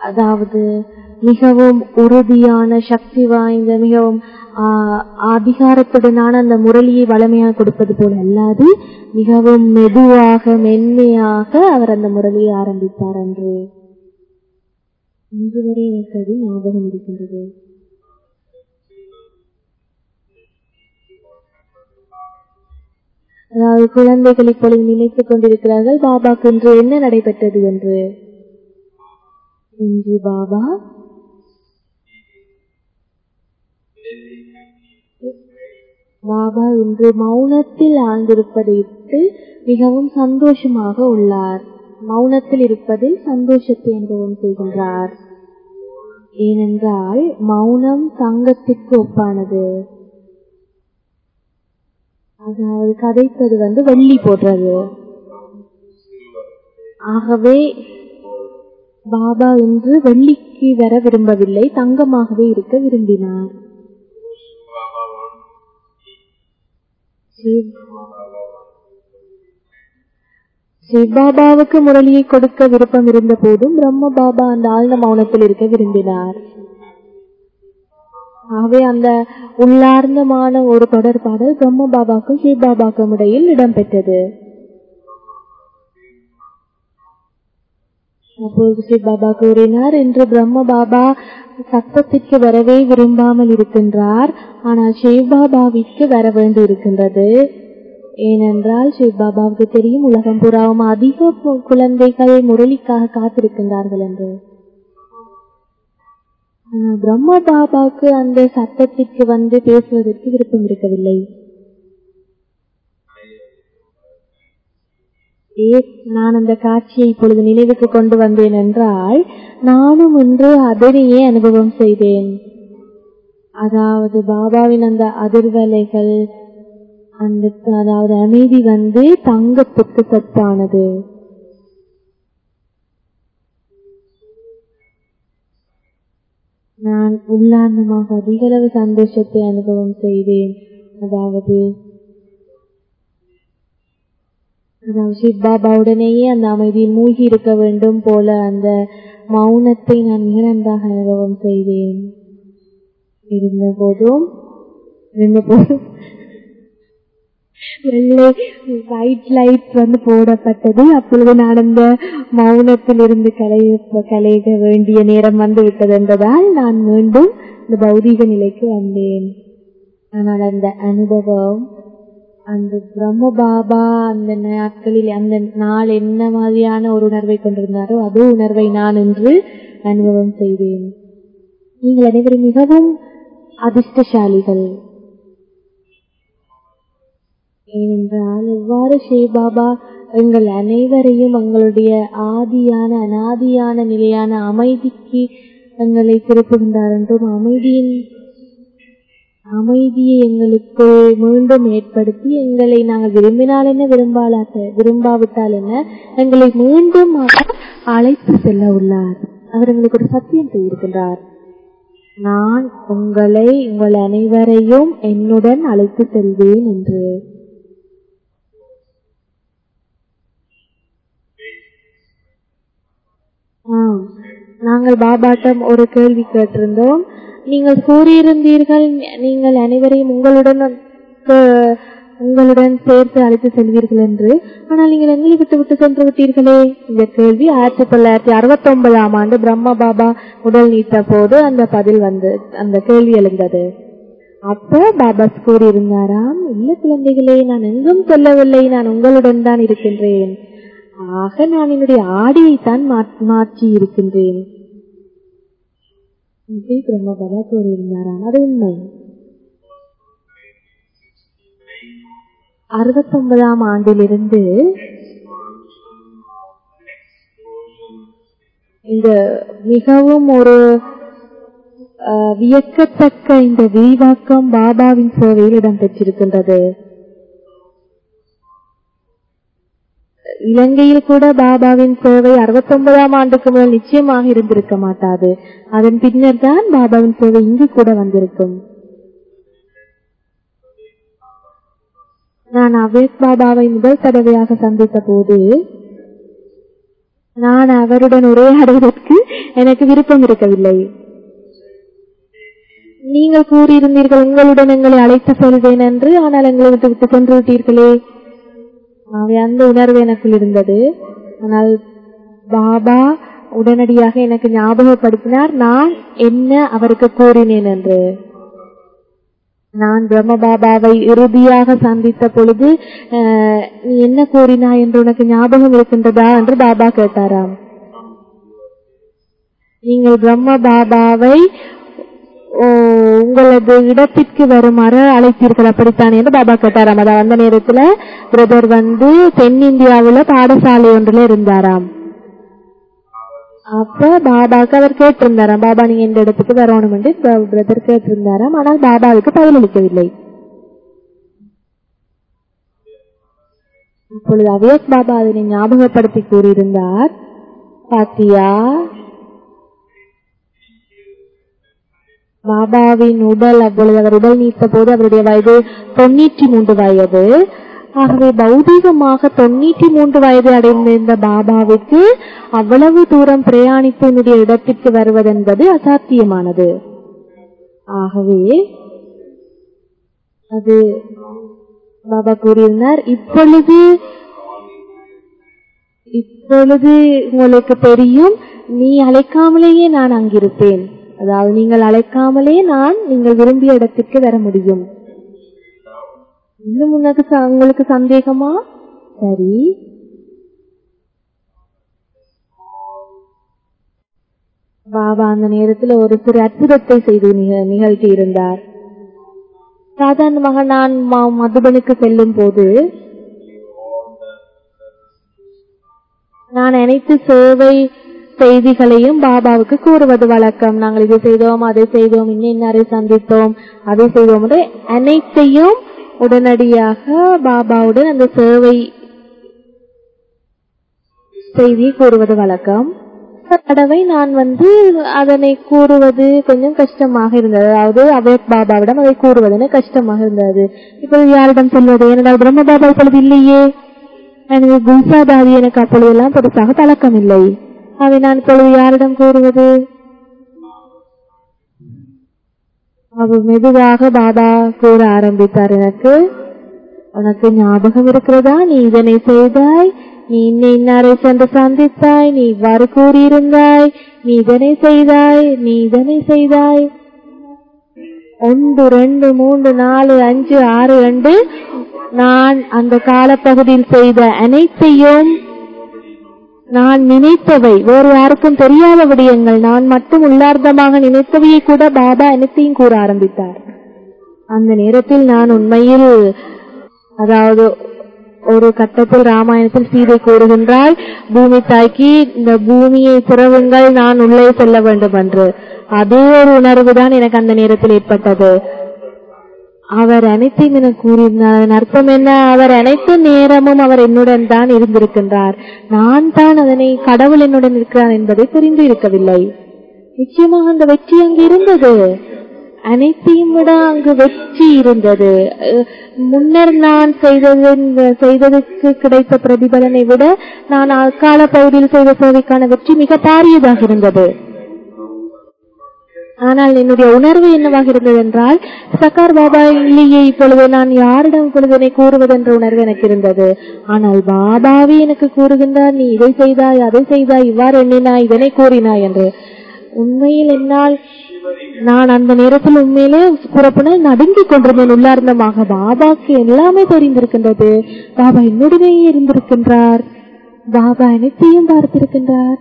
அதாவது மிகவும் உறுதியான சக்தி வாய்ந்த மிகவும் அதிகாரத்துடனான அந்த முரளியை வளமையாக கொடுப்பது போல அல்லாது மிகவும் மெதுவாக மென்மையாக அவர் அந்த முரளியை ஆரம்பித்தார் என்று இன்று வரை எனக்கு அது ஞாபகம் இருக்கின்றது. அதாவது குழந்தைகள் இப்பொழுது நினைத்துக் கொண்டிருக்கிறார்கள் பாபாக்கு இன்று என்ன நடைபெற்றது என்று. இன்று பாபா இன்று மௌனத்தில் ஆழ்ந்திருப்பதையிட்டு மிகவும் சந்தோஷமாக உள்ளார். மௌனத்தில் இருப்பதில் சந்தோஷத்தை அனுபவம் செய்கின்றார். ஏனென்றால் மௌனம் தங்கத்திற்கு ஒப்பானது. அதாவது கதைப்பது வெள்ளி போடுறது. ஆகவே பாபா இன்று வெள்ளிக்கு வர விரும்பவில்லை, தங்கமாகவே இருக்க விரும்பினார். சிவபாபாவுக்கு முரளியை கொடுக்க விருப்பம் இருந்த போதும் பிரம்ம பாபா அந்த ஆழ்ந்த மௌனத்தில் இருக்க விரும்பினார். ஆகவே அந்த உள்ளார்ந்தமான ஒரு தொடர்பாடல் பிரம்ம பாபாக்கும் சிவபாபாக்கும் இடையில் இடம்பெற்றது. அப்போது சிவபாபா கூறினார், இன்று பிரம்ம பாபா சத்தத்திற்கு வரவே விரும்பாமல் இருக்கின்றார், ஆனால் சிவபாபாவிற்கு வர வேண்டி இருக்கின்றது. ஏனென்றால் சிவபாபாவுக்கு தெரியும் உலகம் புறாவும் அதிக குழந்தைகள் முரளிக்காக காத்திருக்கின்றார்கள் என்று. பிரம்ம பாபாவுக்கு அந்த சத்தத்திற்கு பேசுவதற்கு விருப்பம் இருக்கவில்லை. நான் அந்த காட்சியை இப்பொழுது நினைவுக்கு கொண்டு வந்தேன் என்றால் நானும் இன்று அதனையே அனுபவம் செய்தேன். அதாவது பாபாவின் அந்த அதிர்வலைகள், அதாவது அமைதி தங்கத்திற்கு சத்தானது. நான் உள்ளார்ந்தமாக அதிகளவு சந்தோஷத்தை அனுபவம் செய்தேன். அதாவது சிவபாபாவுடனேயே அந்த அமைதியில் மூழ்கி இருக்க வேண்டும் போல அந்த மௌனத்தை நான் மிக நன்றாக அனுபவம் செய்தேன். இருந்த போதும் ஒயிட் லைட் போடப்பட்டது. அப்பொழுது நான் அந்த மௌனத்தில் இருந்து கலைய வேண்டிய நேரம் விட்டது என்பதால் நான் மீண்டும் இந்த பௌதீக நிலைக்கு வந்தேன். ஆனால் அந்த அனுபவம், அந்த பிரம்ம பாபா அந்த நாட்களில் அந்த நாள் என்ன மாதிரியான ஒரு உணர்வை கொண்டிருந்தாரோ அதே உணர்வை நான் இன்று அனுபவம் செய்தேன். நீங்கள் அனைவரும் மிகவும் அதிர்ஷ்டசாலிகள். ஏனென்றால் எவ்வாறு சிவபாபா எங்கள் அனைவரையும் எங்களுடைய ஆதியான அனாதியான நிலையான அமைதிக்கு எங்களை திருப்புகின்றார் என்றும் அமைதியை எங்களுக்கு மீண்டும் ஏற்படுத்தி எங்களை நாங்கள் விரும்பினால் என்ன விரும்பாவிட்டால் என்ன எங்களை மீண்டும் அழைத்து செல்ல உள்ளார். அவர் எங்களுக்கு ஒரு சத்தியம் செய்திருக்கின்றார். நான் உங்கள் அனைவரையும் என்னுடன் அழைத்து செல்வேன் என்று. நாங்கள் பாபாட்டம் ஒரு கேள்வி கேட்டிருந்தோம். நீங்கள் கூறியிருந்தீர்கள் நீங்கள் அனைவரையும் உங்களுடன் சேர்த்து அழைத்து செல்வீர்கள் என்று. ஆனால் நீங்கள் எங்களை விட்டு சென்று விட்டீர்களே. இந்த கேள்வி 1969ஆம் ஆண்டு பிரம்ம பாபா உடல் நீத்த போது அந்த பதில் அந்த கேள்வி எழுந்தது. அப்ப பாபா கூறியிருந்தாராம், இல்ல குழந்தைகளே, நான் எங்கும் செல்லவில்லை, நான் உங்களுடன் தான் இருக்கின்றேன். ஆக நான் என்னுடைய ஆடியைத்தான் மாற்றி இருக்கின்றேன். பிரம்ம பாபா கூறியிருந்தாராம். அது உண்மை. 69ஆம் ஆண்டிலிருந்து இந்த மிகவும் ஒரு வியக்கத்தக்க இந்த விரிவாக்கம் பாபாவின் சேவையில் இடம்பெற்றிருக்கின்றது. இலங்கையில் கூட பாபாவின் சேவை 69ஆம் ஆண்டுக்கு முதல் நிச்சயமாக இருந்திருக்க மாட்டாது. அதன் பின்னர் தான் பாபாவின் சேவை இங்கு கூட வந்திருக்கும். நான் அவேக் பாபாவை முதல் தடவையாக சந்தித்த போது நான் அவருடன் உரையாடுவதற்கு எனக்கு விருப்பம் இருக்கவில்லை. நீங்கள் கூறியிருந்தீர்கள் உங்களுடன் எங்களை அழைத்து செல்வேன் என்று, ஆனால் எங்களை விட்டு விட்டு சென்று விட்டீர்களே. அந்த உணர்வு எனக்குள் இருந்தது. ஆனால் பாபா உடனடியாக எனக்கு ஞாபகப்படுத்தினார் நான் என்ன அவருக்கு கூறினேன் என்று. நான் பிரம்ம பாபாவை இறுதியாக சந்தித்த பொழுது நீ என்ன கூறினாய் என்று உனக்கு ஞாபகம் இருக்கின்றதா என்று பாபா கேட்டாராம். நீங்கள் பிரம்ம பாபாவை உங்களது இடத்திற்கு வருமாறு அழைத்தீர்கள் அப்படித்தான் என்று பாபா கேட்டாராம். அதாவது அந்த நேரத்துல பிரதர் தென்னிந்தியாவுல பாடசாலை ஒன்றுல இருந்தாராம். அப்ப பாபாவுக்கு அவர் கேட்டிருந்தாராம், பாபா நீங்க இந்த இடத்துக்கு வரணும் என்று பிரதர் கேட்டிருந்தாராம். ஆனால் பாபாவுக்கு பதிலளிக்கவில்லை. அப்பொழுது அவ்யக் பாபா அதனை ஞாபகப்படுத்தி கூறியிருந்தார், பாத்தியா பாபாவின் உடல் அப்பொழுது அவர் உடல் நீத்த போது அவருடைய வயது 93 வயது. ஆகவே பௌதீகமாக 93 வயது அடைந்திருந்த பாபாவுக்கு அவ்வளவு தூரம் பிரயாணித்து என்னுடைய இடத்திற்கு வருவதென்பது அசாத்தியமானது. ஆகவே அது பாபா கூறியிருந்தார், இப்பொழுது உங்களுக்கு தெரியும், நீ அழைக்காமலேயே நான் அங்கிருப்பேன். அதாவது நீங்கள் அழைக்காமலே நீங்கள் விரும்பிய இடத்திற்கு வர முடியும். இன்னும் உங்களுக்கு சந்தேகமா? சரி, பாபா அந்த நேரத்தில் ஒரு சிறு அற்புதத்தை செய்து நிகழ்த்தி இருந்தார். சாதாரணமாக நான் மதுபனுக்கு செல்லும் போது நான் அனைத்து சேவை செய்திகளையும் பாபாவுக்கு கூறுவது வழக்கம். நாங்கள் இதை செய்தோம், அதை செய்தோம், இன்னரை சந்தித்தோம், அதை செய்தோம், அனைத்தையும் உடனடியாக பாபாவுடன் அந்த சேவை செய்தி கூறுவது வழக்கம். தடவை நான் அதனை கூறுவது கொஞ்சம் கஷ்டமாக இருந்தது. அதாவது அவ்யக் பாபாவிடம் அதை கூறுவது கஷ்டமாக இருந்தது. இப்பொழுது யாரிடம் சொல்வது? ஏனென்றால் பிரம்ம பாபா இப்பொழுது இல்லையே. எனக்கு குல்சாதாதி எனக்கு அப்பொழுதெல்லாம் பெருசாக பழக்கம் இல்லை. அதை நான் இப்பொழுது யாரிடம் கூறுவது? அவர் மெதுவாக பாபா கூற ஆரம்பித்தார், உனக்கு ஞாபகம் இருக்கிறதா, நீ இதனை செய்தாய், நீ இன்னாரை சென்று சந்தித்தாய், நீ இவ்வாறு கூறியிருந்தாய், நீ இதனை செய்தாய், நீ இதனை செய்தாய். 1 2 3 4 5 6 என்று நான் அந்த காலப்பகுதியில் செய்த அனைத்தையும், நான் நினைத்தவை, வேறு யாருக்கும் தெரியாத விடயங்கள், நான் மட்டும் உள்ளார்த்தமாக நினைத்தவையை கூட பாபா அனைத்தையும் கூற ஆரம்பித்தார். அந்த நேரத்தில் நான் உண்மையில், அதாவது ஒரு கட்டத்தில் ராமாயணத்தில் சீதை கூறுகின்றாள், பூமி தாய்க்கு இந்த பூமியை திறவுங்கள், நான் உள்ளே செல்ல வேண்டும் என்று. அதே ஒரு உணர்வு தான் எனக்கு அந்த நேரத்தில் ஏற்பட்டது. அவர் அனைத்தையும் என கூறினார். அர்த்தம் என்ன? அவர் அனைத்து நேரமும் அவர் என்னுடன் தான் இருந்திருக்கின்றார். நான் தான் அதனை கடவுள் என்னுடன் இருக்கிறார் என்பதை புரிந்து இருக்கவில்லை. நிச்சயமாக அந்த வெற்றி அங்கு இருந்தது. அனைத்தையும் விட அங்கு வெற்றி இருந்தது. முன்னர் நான் செய்ததற்கு கிடைத்த பிரதிபலனை விட நான் அக்கால பகுதியில் செய்த சேவைக்கான வெற்றி மிக பாரியதாக இருந்தது. ஆனால் என்னுடைய உணர்வு என்னவாக இருந்தது என்றால், சக்கார் பாபா இல்லையே, இப்பொழுது நான் யாரிடம் இப்பொழுது கூறுவது என்ற உணர்வு எனக்கு இருந்தது. ஆனால் பாபாவே எனக்கு கூறுகின்றார், நீ இதை செய்தாய், அதை செய்தாய், இவ்வாறு எண்ணினாய், இதனை கூறினாய் என்று. உண்மையில் என்னால், நான் அந்த நேரத்தில் உண்மையிலே புறப்பனால் நடுங்கிக் கொண்டிருந்தேன் உள்ளார்ந்தமாக. பாபாக்கு எல்லாமே தெரிந்திருக்கின்றது, பாபா என்னுடனே இருந்திருக்கின்றார், பாபா அனைத்தையும் பார்த்திருக்கின்றார்.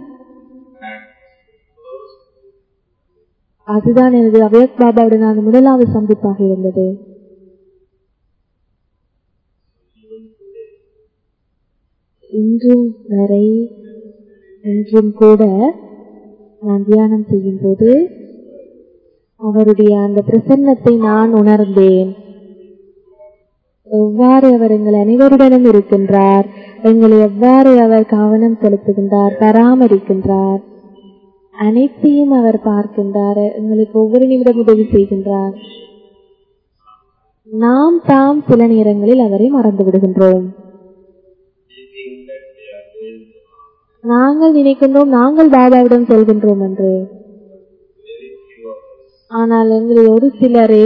அதுதான் எனது அவ்யக் பாபாவுடன் நான் முதலாவது சந்திப்பாக இருந்தது. இன்றும் வரை, இன்றும் கூட நான் தியானம் செய்யும் போது அவருடைய அந்த பிரசன்னத்தை நான் உணர்ந்தேன். எவ்வாறு அவர் எங்கள் அனைவருடனும் இருக்கின்றார், எங்களை எவ்வாறு அவர் கவனம் செலுத்துகின்றார், பராமரிக்கின்றார், அனைத்தையும் அவர் பார்க்கின்றார், எங்களுக்கு ஒவ்வொரு நிமிடம் உதவி செய்கின்றார். நாம் தாம் சில நேரங்களில் அவரை மறந்து விடுகின்றோம். நாங்கள் நினைக்கின்றோம் நாங்கள் பாபாவிடம் செல்கின்றோம் என்று. ஆனால் எங்களில் ஒரு சிலரே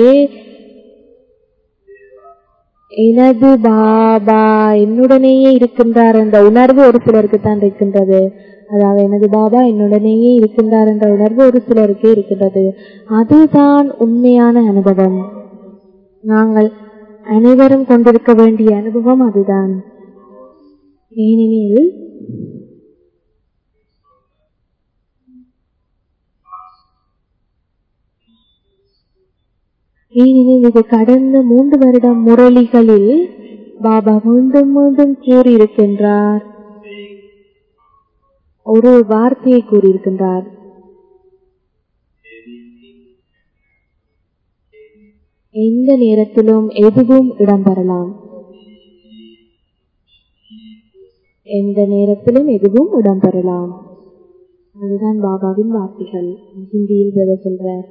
எனது பாபா என்னுடனேயே இருக்கின்றார் என்ற உணர்வு ஒரு சிலருக்கு தான் இருக்கின்றது. அதாவது எனது பாபா என்னுடனேயே இருக்கின்றார் என்ற உணர்வு ஒரு சிலருக்கே இருக்கின்றது. அதுதான் உண்மையான அனுபவம். நாங்கள் அனைவரும் கொண்டிருக்க வேண்டிய அனுபவம் அதுதான். ஏனெனில் இது கடந்த 3 வருடம் முரளிகளில் பாபா மீண்டும் மீண்டும் கூறியிருக்கின்றார். ஒரு வார்த்தையை கூறியிருக்கின்றார், எந்த நேரத்திலும் எதுவும் இடம்பெறலாம். எந்த நேரத்திலும் எதுவும் இடம்பெறலாம். அதுதான் பாபாவின் வார்த்தைகள். ஹிந்தியில் சொல்றார்.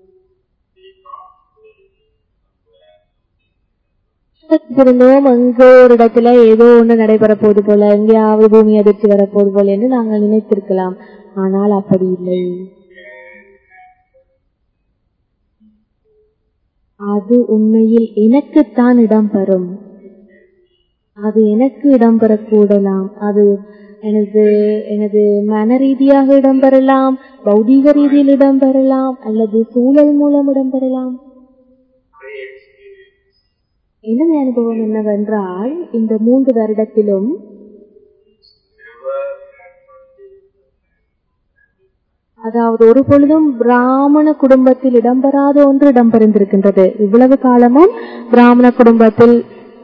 இருந்தோம் எங்கோ ஒரு இடத்துல ஏதோ ஒன்று நடைபெற போது போல, எங்கேயாவது பூமி அதிர்ச்சி வரப்போது போல என்று நாங்கள் நினைத்திருக்கலாம். ஆனால் அப்படி இல்லை. அது உண்மையில் எனக்குத்தான் இடம்பெறும். அது எனக்கு இடம்பெறக்கூடலாம். அது எனது மன ரீதியாக இடம்பெறலாம், பௌதீக ரீதியில் இடம்பெறலாம், அல்லது சூழல் மூலம் இடம்பெறலாம். எனது அனுபவம் என்னவென்றால், இந்த 3 வருடத்திலும் அதாவது ஒரு பொழுதும் பிராமண குடும்பத்தில் இடம்பெறாத ஒன்று இடம்பெறிருக்கின்றது. இவ்வளவு காலமும் பிராமண குடும்பத்தில்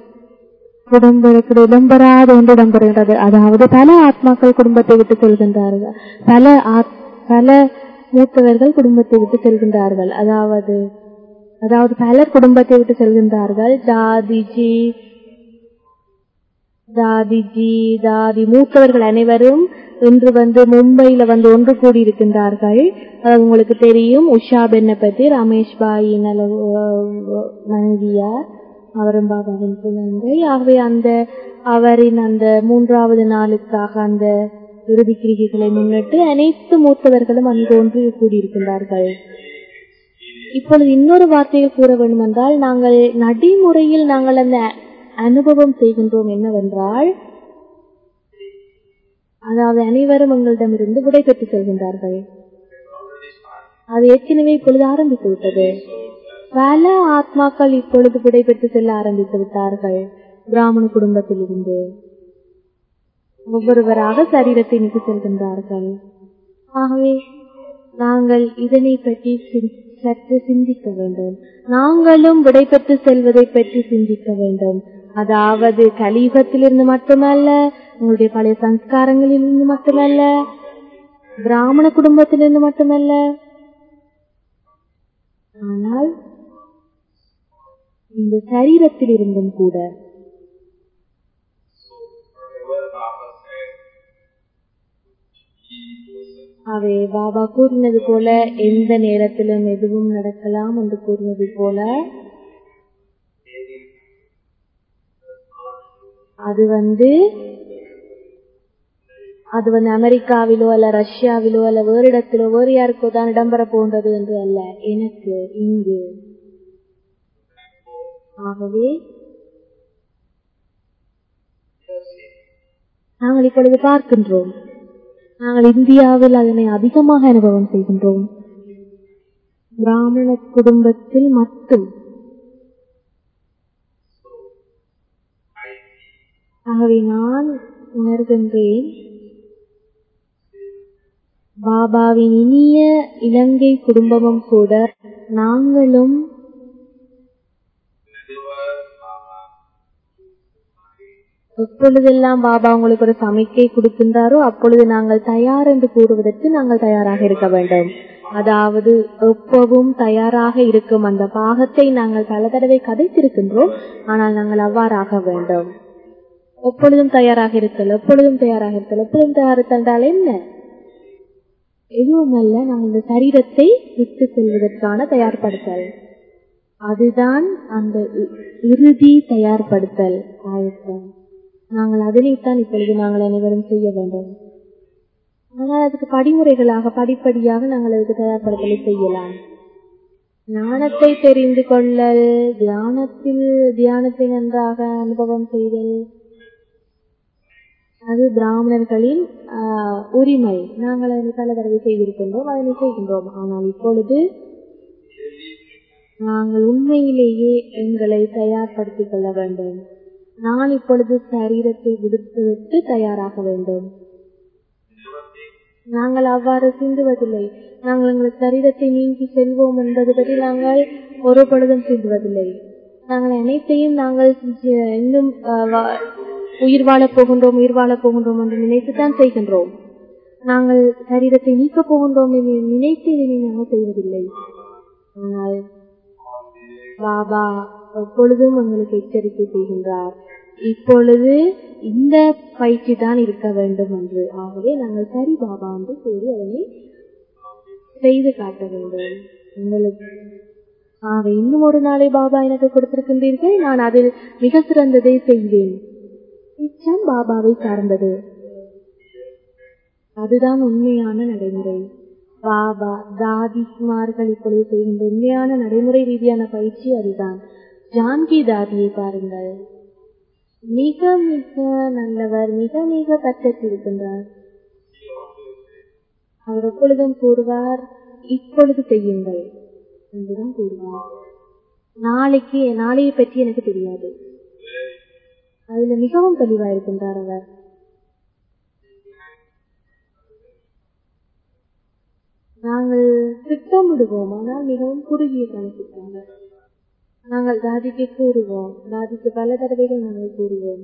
இடம்பெறாத ஒன்று இடம்பெறுகின்றது. அதாவது பல ஆத்மாக்கள் குடும்பத்தை விட்டு செல்கின்றார்கள், பல மூத்தவர்கள் குடும்பத்தை விட்டு செல்கின்றார்கள். அதாவது பலர் குடும்பத்தை விட்டு செல்கின்றார்கள். தாதி மூத்தவர்கள் அனைவரும் இன்று மும்பையில ஒன்று கூடி இருக்கின்றார்கள். உங்களுக்கு தெரியும், உஷா பெண்ணை பற்றி, ரமேஷ் பாயின் மனைவியார், அவரும் பாபாவின் குழந்தை. ஆகவே அவரின் அந்த 3வது நாளுக்காக அந்த இறுதி கிரிகைகளை முன்னிட்டு அனைத்து மூத்தவர்களும் அங்கு ஒன்று கூடியிருக்கின்றார்கள். இப்பொழுது இன்னொரு வார்த்தையில் கூற வேண்டும் என்றால், நாங்கள் நடைமுறையில் நாங்கள் அந்த அனுபவம் செய்கின்றோம் என்னவென்றால், அதாவது அனைவரும் எங்களிடமிருந்து விடை பெற்று செல்கின்றார்கள். அது ஏற்கனவே இப்பொழுது ஆரம்பித்து விட்டது. பல ஆத்மாக்கள் இப்பொழுது விடை பெற்று செல்ல ஆரம்பித்து விட்டார்கள். பிராமண குடும்பத்தில் இருந்து ஒவ்வொருவராக சரீரத்தை நீக்கி செல்கின்றார்கள். ஆகவே நாங்கள் இதனை பற்றி சற்று சிந்திக்க வேண்டும். நாங்களும் விடை பெற்று செல்வதை பற்றி சிந்திக்க வேண்டும். அதாவது கலியுகத்திலிருந்து மட்டுமல்ல, உங்களுடைய பழைய சம்ஸ்காரங்களிலிருந்து மட்டுமல்ல, பிராமண குடும்பத்திலிருந்து மட்டுமல்ல, ஆனால் இந்த சரீரத்தில் இருந்தும் கூட. அவை பாபா கூறினது போல எந்த நேரத்திலும் எதுவும் நடக்கலாம் என்று கூறினது போல, அது அமெரிக்காவிலோ அல்ல ரஷ்யாவிலோ அல்ல வேறு இடத்திலோ வேறு யாருக்கோ தான் இடம்பெற போன்றது என்று அல்ல, எனக்கு இங்கு. ஆகவே நாங்கள் இப்பொழுது பார்க்கின்றோம், நாங்கள் இந்தியாவில் அதனை அதிகமாக அனுபவம் செய்கின்றோம். பிராமண குடும்பத்தில் மட்டும். ஆகவே நான் உணர்கின்றேன், பாபாவின் இனிய இலங்கை குடும்பமும் கூட நாங்களும் எப்பொழுதெல்லாம் பாபா உங்களுக்கு ஒரு சமிக்கை கொடுக்கின்றாரோ அப்பொழுது நாங்கள் தயார் என்று கூறுவதற்கு நாங்கள் தயாராக இருக்க வேண்டும். அதாவது எப்பவும் தயாராக இருக்கும் அந்த பாகத்தை நாங்கள் பல தடவை கதைத்திருக்கின்றோம். ஆனால் நாங்கள் அவ்வாறாக வேண்டும். எப்பொழுதும் தயாராக இருத்தல், எப்பொழுதும் தயாராக இருத்தல். எப்பொழுதும் தயாரித்தால் என்ன? எதுவும் அல்ல, நாங்கள் இந்த சரீரத்தை விட்டு செல்வதற்கான தயார்படுத்தல். அதுதான் அந்த இறுதி தயார்படுத்தல் ஆயத்தம். நாங்கள் அதனைத்தான் இப்பொழுது நாங்கள் அனைவரும் செய்ய வேண்டும். ஆனால் அதுக்கு படிமுறைகளாக படிப்படியாக நாங்கள் அதுக்கு தயார்படுத்தலை செய்யலாம். ஞானத்தை தெரிந்து கொள்ளல், தியானத்தை நன்றாக அனுபவம் செய்தல், அது பிராமணர்களின் உரிமை. நாங்கள் அதை பல தடவை செய்திருக்கின்றோம், அதனை செய்கின்றோம். ஆனால் இப்பொழுது நாங்கள் உண்மையிலேயே எங்களை தயார்படுத்திக் கொள்ள வேண்டும். நான் இப்பொழுது சரீரத்தை விடுத்துவிட்டு தயாராக வேண்டும். நாங்கள் அவ்வாறு சிந்துவதில்லை. நாங்கள் எங்கள் சரீரத்தை நீங்கி செல்வோம் என்பது பற்றி நாங்கள் ஒரு பொழுதும் சிந்துவதில்லை. நாங்கள் அனைத்தையும் நாங்கள் இன்னும் உயிர் வாழப் போகின்றோம் என்று நினைத்துத்தான் செய்கின்றோம். நாங்கள் சரீரத்தை நீக்கப் போகின்றோம் நினைத்து இதனை நாங்கள் செய்வதில்லை. ஆனால் பாபா எப்பொழுதும் எங்களுக்கு எச்சரிக்கை செய்கின்றார், இப்பொழுது இந்த பயிற்சி தான் இருக்க வேண்டும் என்று. ஆகவே நாங்கள் சரி பாபா என்று கூறி அதனை செய்து காட்ட வேண்டும். உங்களுக்கு இன்னும் ஒரு நாளை பாபா எனக்கு கொடுத்திருக்கின்றீர்கள், நான் அதில் மிக சிறந்ததை செய்வேன். நிச்சயம் பாபாவை சார்ந்தது. அதுதான் உண்மையான நடைமுறை. பாபா தாதிமார்கள் இப்பொழுது செய்கின்ற உண்மையான நடைமுறை ரீதியான பயிற்சி அதுதான். ஜான்கி தாதியை பாருங்கள், மிக மிக நல்லவர், மிக மிக பற்றிருக்கின்றார். அவர் எப்பொழுதும் கூறுவார், இப்பொழுது செய்யுங்கள் என்றுதான் கூறுவார். நாளையை பற்றி எனக்கு தெரியாது, அதுல மிகவும் தெளிவாயிருக்கின்றார் அவர். நாங்கள் திட்டமிடுவோம், ஆனால் மிகவும் குறுகிய கணக்கிட்டாங்க. நாங்கள் தாதிக்கு கூறுவோம், தாதிக்கு பல தடவைகள் நாங்கள் கூறுவோம்,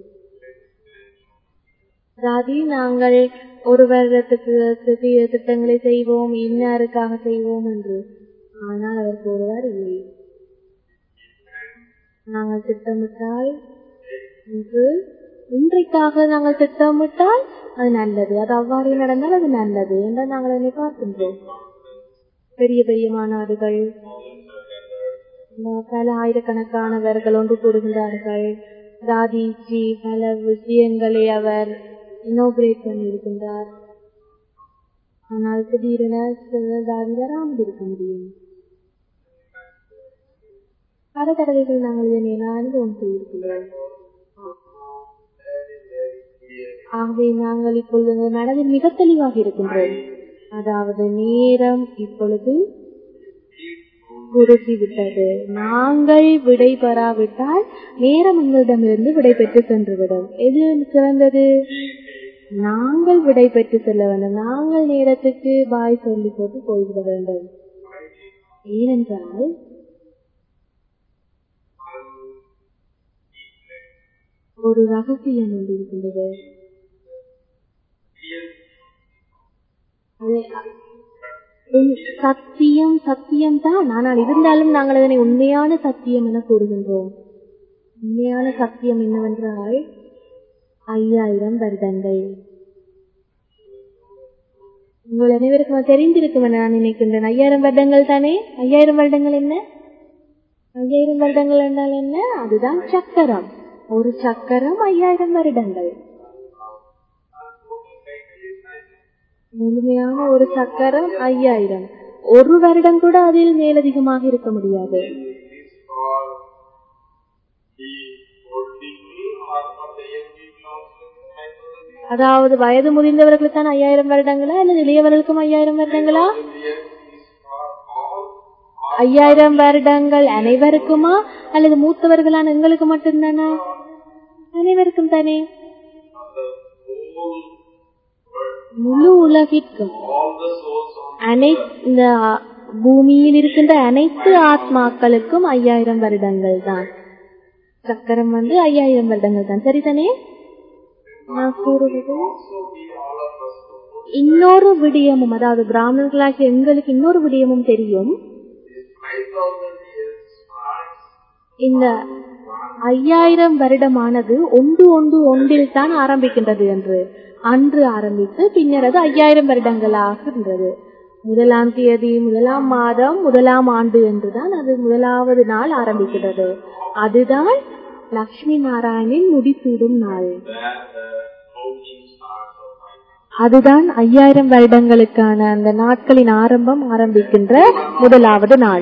தாதி நாங்கள் ஒரு வருடத்துக்கு திட்டங்களை செய்வோம், இன்னாருக்காக செய்வோம் என்று. ஆனால் அவர் கூறுவார், இல்லை, நாங்கள் திட்டமிட்டால் இன்றைக்காக நாங்கள் திட்டமிட்டால் அது நல்லது, அது அவ்வாறு நடந்தால் அது நல்லது என்று நாங்கள் அதை பார்க்கின்றோம். பெரிய பெரிய மாநாடுகள், பல ஆயிரக்கணக்கானவர்கள் ஒன்று கூடுகின்றார்கள். தாதிஜி பல விஷயங்களை அவர் இனோகிரேட் பண்ணியிருக்கின்றார். ஆனால் திடீரென தாதி வராமல் இருக்க முடியும். பல தடவைகள் நாங்கள் இதனை அனுபவம் செய்திருக்கின்றோம். ஆகவே நாங்கள் இப்பொழுது மனதில் மிக தெளிவாக இருக்கின்றோம். அதாவது நேரம் இப்பொழுது குறுகிவிட்டது. நாங்கள் விடை பெறாவிட்டால் நேரம் எங்களிடமிருந்து விடை பெற்று சென்றுவிடும். எது சிறந்தது? நாங்கள் விடை பெற்று செல்ல வேண்டும். நாங்கள் நேரத்துக்கு பாய் சொல்லி போட்டு போய்விட வேண்டும். ஏனென்றால் ஒரு ரகசியம் ஒன்று இருக்கின்றது. சத்தியம்தான், ஆனால் இருந்தாலும் நாங்கள் அதனை உண்மையான சத்தியம் என கூறுகின்றோம். உண்மையான சத்தியம் என்னவென்றால் 5000 வருடங்கள். உங்கள் அனைவருக்கும் தெரிந்திருக்கும் என நான் நினைக்கின்றேன். 5000 வருடங்கள் தானே? 5000 வருடங்கள் என்ன? 5000 வருடங்கள் என்றால் என்ன? அதுதான் சக்கரம். ஒரு சக்கரம் 5000 வருடங்கள். முழுமையான ஒரு சக்கரம் 5000. ஒரு வருடம் கூட அதில் மேலதிகமாக இருக்க முடியாது. அதாவது வயது முதிர்ந்தவர்களுக்கு தான் 5000 வருடங்களா அல்லது இளையவர்களுக்கும் 5000 வருடங்களா? 5000 வருடங்கள் அனைவருக்குமா அல்லது மூத்தவர்களான எங்களுக்கு மட்டும்தானா? அனைவருக்கும் தானே. முழு உலகிற்கும் இந்த பூமியில் இருக்கின்ற அனைத்து ஆத்மாக்களுக்கும் 5000 வருடங்கள் தான். சக்கரம் 5000 வருடங்கள் தான். சரிதானே? நான் கூறுவது இன்னொரு விடயமும், அதாவது பிராமணர்களாகிய எங்களுக்கு இன்னொரு விடயமும் தெரியும். இந்த 5000 வருடமானது ஒன்றில் தான் ஆரம்பிக்கின்றது என்று. அன்று ஆரம்பித்து பின்னர் அது 5000 வருடங்களாகின்றது. 1ஆம் தேதி 1ஆம் மாதம் 1ஆம் ஆண்டு என்றுதான் அது 1வது நாள் ஆரம்பிக்கிறது. அதுதான் லட்சுமி நாராயணின் முடிசூடும் நாள். அதுதான் 5000 வருடங்களுக்கான அந்த நாட்களின் ஆரம்பம் ஆரம்பிக்கின்ற முதலாவது நாள்.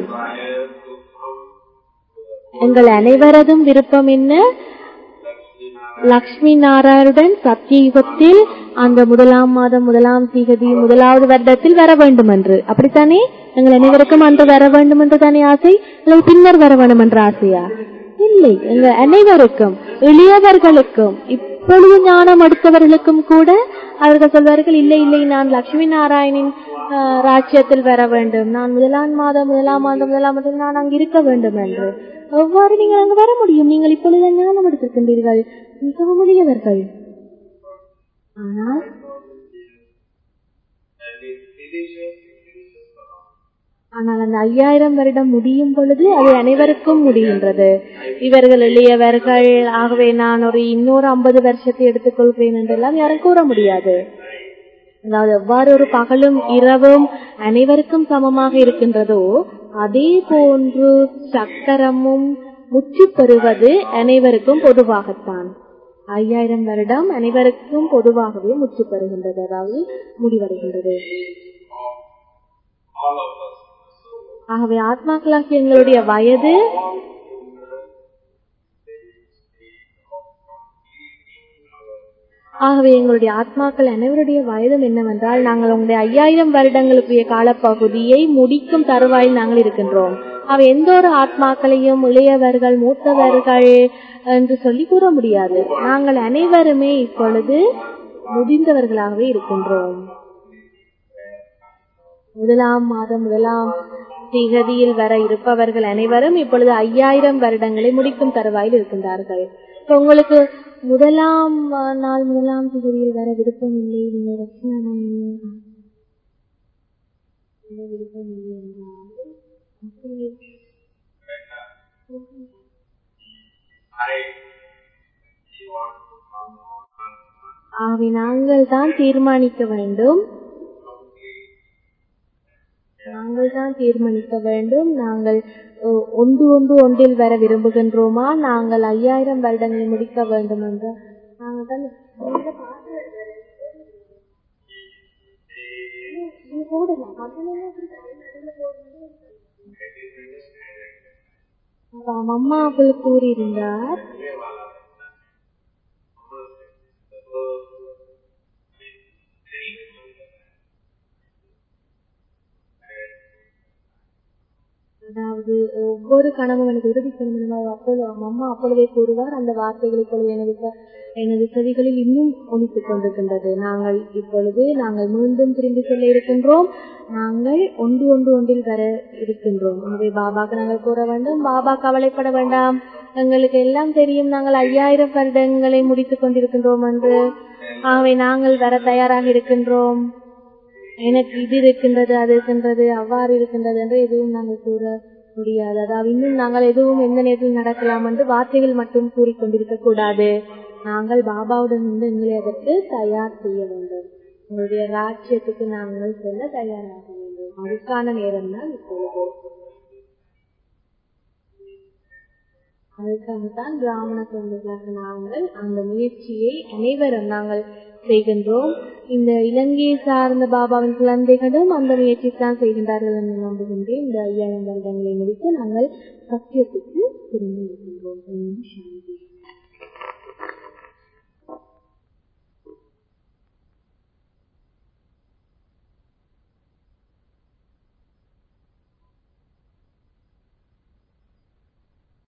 எங்கள் அனைவரதும் விருப்பம் என்ன? லக்ஷ்மி நாராயணுடன் சத்தியுகத்தில் அந்த 1ஆம் மாதம் 1ஆம் திகதி 1வது வருடத்தில் வர வேண்டும் என்று. அப்படித்தானே? எங்கள் அனைவருக்கும் அன்று வர வேண்டும் என்று தானே ஆசை? அல்லது பின்னர் வர வேண்டும் என்ற ஆசையா? இல்லை, எங்கள் அனைவருக்கும், எளியவர்களுக்கும், இப்பொழுது ஞானம் அடுத்தவர்களுக்கும் கூட அவர்கள் சொல்வார்கள், இல்லை இல்லை, நான் லட்சுமி நாராயணின் ராஜ்யத்தில் வர வேண்டும், நான் 1ஆம் மாதம் 1 நான் அங்கு இருக்க வேண்டும் என்று. எவ்வாறு நீங்கள் அங்கு வர முடியும்? நீங்கள் இப்பொழுது ஞானம் எடுத்திருக்கின்றீர்கள், மிகவும் எளியவர்கள். ஆனால் அந்த 5000 வருடம் முடியும் பொழுது அது அனைவருக்கும் முடிகின்றது. இவர்கள் எளியவர்கள், ஆகவே நான் இன்னொரு 50 வருஷத்தை எடுத்துக்கொள்கிறேன் என்றெல்லாம் யாரும் கூற முடியாது. அதாவது எவ்வாறு ஒரு பகலும் இரவும் அனைவருக்கும் சமமாக இருக்கின்றதோ அதே போன்று சக்கரமும் முற்றி பெறுவது அனைவருக்கும் பொதுவாகத்தான். 5000 வருடம் அனைவருக்கும் பொதுவாகவே முற்றி பெறுகின்றது, அதாவது முடிவடைகின்றது. ஆகவே ஆத்மாக்களாக எங்களுடைய வயது எங்களுடைய ஆத்மாக்கள் அனைவருடைய வயதும் என்னவென்றால், நாங்கள் உங்களுடைய 5000 வருடங்களுக்குரிய காலப்பகுதியை முடிக்கும் தருவாயில் நாங்கள் இருக்கின்றோம். அவை எந்த ஒரு ஆத்மாக்களையும் இளையவர்கள் மூத்தவர்கள் என்று சொல்லி கூற முடியாது. நாங்கள் அனைவருமே இப்பொழுது முடிந்தவர்களாகவே இருக்கின்றோம். 1ஆம் மாதம் 1ஆம் திகதியில் வர இருப்பவர்கள் அனைவரும் இப்பொழுது 5000 வருடங்களை முடிக்கும் தருவாயில் இருக்கின்றார்கள். உங்களுக்கு 1ஆம் நாள் 1ஆம் திகதியில் வர விருப்பம் இல்லை, நீங்கள் விருப்பம் இல்லை என்றால் ஆகவே நாங்கள் தான் தீர்மானிக்க வேண்டும். நாங்கள் ஒன்றில் வர விரும்புகின்றோமா, நாங்கள் 5000 வருடங்களை முடிக்க வேண்டும் என்று நாங்கள் தான் அம்மா அவள் கூறியிருந்தார். அதாவது ஒவ்வொரு கணமும் எனக்கு இறுதி கணவன் அம்மா அப்பொழுதே கூறுவார். அந்த வார்த்தைகள் இப்பொழுது எனது செவிகளில் இன்னும் ஒலித்துக் கொண்டிருக்கின்றது. நாங்கள் மீண்டும் திரும்பி சொல்ல இருக்கின்றோம், நாங்கள் ஒன்றில் வர இருக்கின்றோம். எனவே பாபாக்கு நாங்கள் கூற வேண்டும், பாபா கவலைப்பட வேண்டாம், எங்களுக்கு எல்லாம் தெரியும், நாங்கள் 5000 வருடங்களை முடித்துக் கொண்டிருக்கின்றோம் என்று. ஆகவே நாங்கள் வர தயாராக இருக்கின்றோம். எனக்கு இது இருக்கின்றது, அது இருக்கின்றது, அவ்வாறு இருக்கின்றது என்று எதுவும் நாங்கள் கூற முடியாது. அதாவது இன்னும் நாங்கள் எதுவும் எந்த நேரத்தில் நடக்கலாம் என்று வார்த்தைகள் மட்டும் கூறிக்கொண்டிருக்க கூடாது. நாங்கள் பாபாவுடன் இருந்து எங்களை அதற்கு தயார் செய்ய வேண்டும். உங்களுடைய ராஜ்யத்துக்கு நாங்கள் செல்ல தயாராக வேண்டும். அதுக்கான நேரம் தான் இப்பொழுது. அதுக்காகத்தான் பிராமண தொண்டுகளாக நாங்கள் அந்த முயற்சியை அனைவரும் நாங்கள் செய்கின்றோம். இந்த இலங்கையை சார்ந்த பாபாவின் குழந்தைகளும் அந்த முயற்சி தான் செய்கின்றார்கள் என்று நம்புகின்றேன். இந்த 5000 வருடங்களை முடித்து நாங்கள் சத்தியத்துக்கு திரும்பி இருக்கின்றோம். சாந்தி.